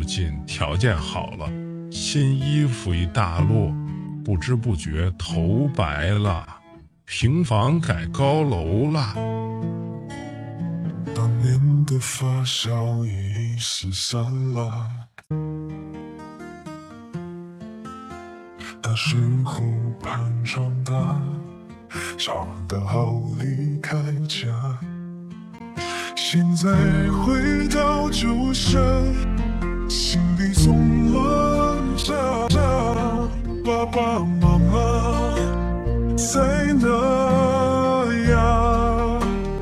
近条件好了，新衣服一大摞，不知不觉头白了，平房改高楼了。 当年的发梢已失散了，那时湖畔长大，长大后离开家，现在回到旧山，心里总乱炸。爸爸妈妈在哪呀？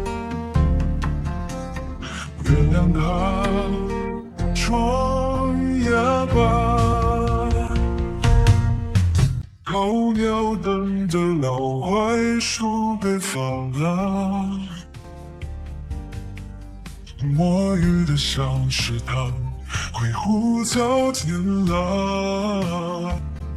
原谅他装哑巴。候鸟等的老槐树被放了，摸鱼的小池塘灰乎早天了。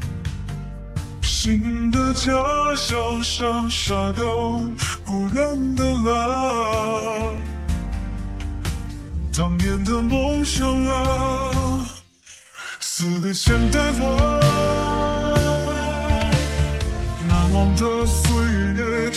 新的家乡上啥都不认得了，当年的梦想啊，撕裂现代化。难忘的岁月